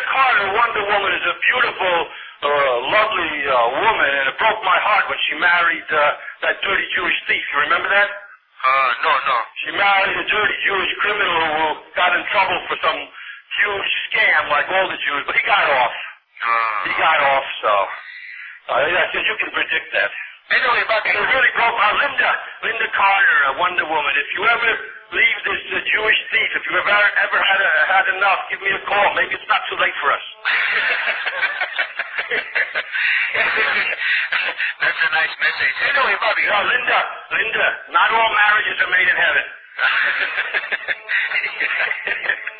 Linda Carter, Wonder Woman, is a beautiful, lovely woman, and it broke my heart when she married that dirty Jewish thief. You remember that? No. She married a dirty Jewish criminal who got in trouble for some huge scam like all the Jews, but he got off. He got off, so I said you can predict that. Anyway, Bucky. It really broke my Linda Carter, Wonder Woman. If you ever leave this Jewish thief, if you ever had enough, give me a call. Maybe it's not too late for us. That's a nice message. Anyway, Bobby. No, Linda, not all marriages are made in heaven.